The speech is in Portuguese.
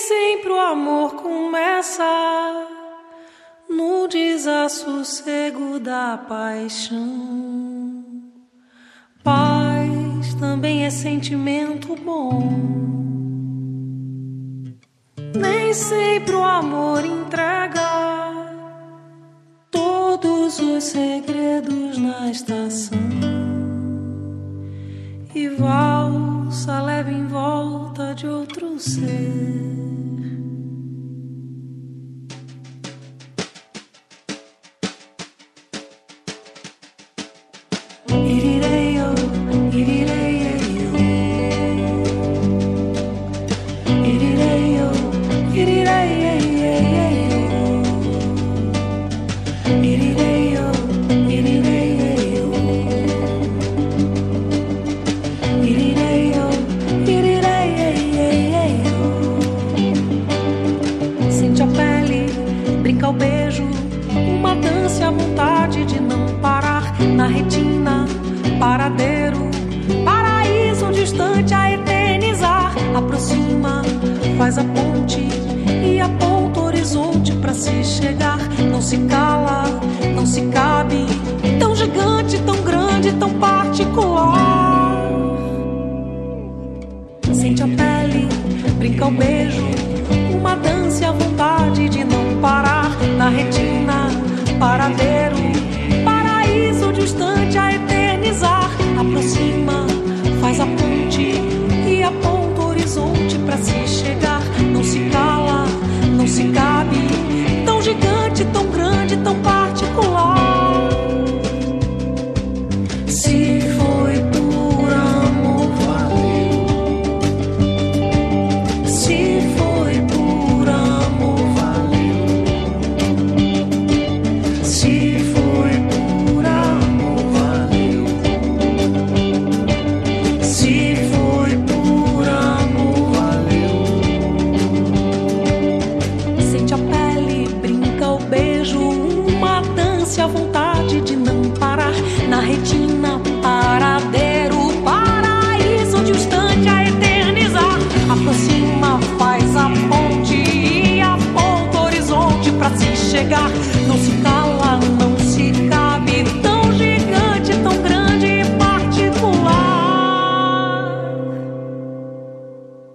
sempre o amor começa no desassossego da paixão. Paz também é sentimento bom. Nem sempre o amor entrega todos os segredos na estação. E valsa leva em volta de outro ser. Sente a pele, brinca o beijo, uma dança e a vontade de não parar. Na retina, paradeiro, paraíso distante a eternizar. Aproxima, faz a ponte e aponta o horizonte pra se chegar. Não se cala, não se cabe, tão gigante, tão grande, tão particular. Sente a pele, brinca o beijo, uma dança e a vontade de não parar. Na retina, paradeiro, paraíso distante a eternizar. Aproxima, faz a ponte e aponta o horizonte pra se chegar. Não se cala, não se cabe, tão gigante, tão grande, tão particular. Se foi por amor, valeu. Se foi por amor, valeu. Se foi por amor, valeu. Se foi por amor, valeu. Sente a pele, brinca o beijo, uma dança e a vontade de não parar. Na retina, paradeiro,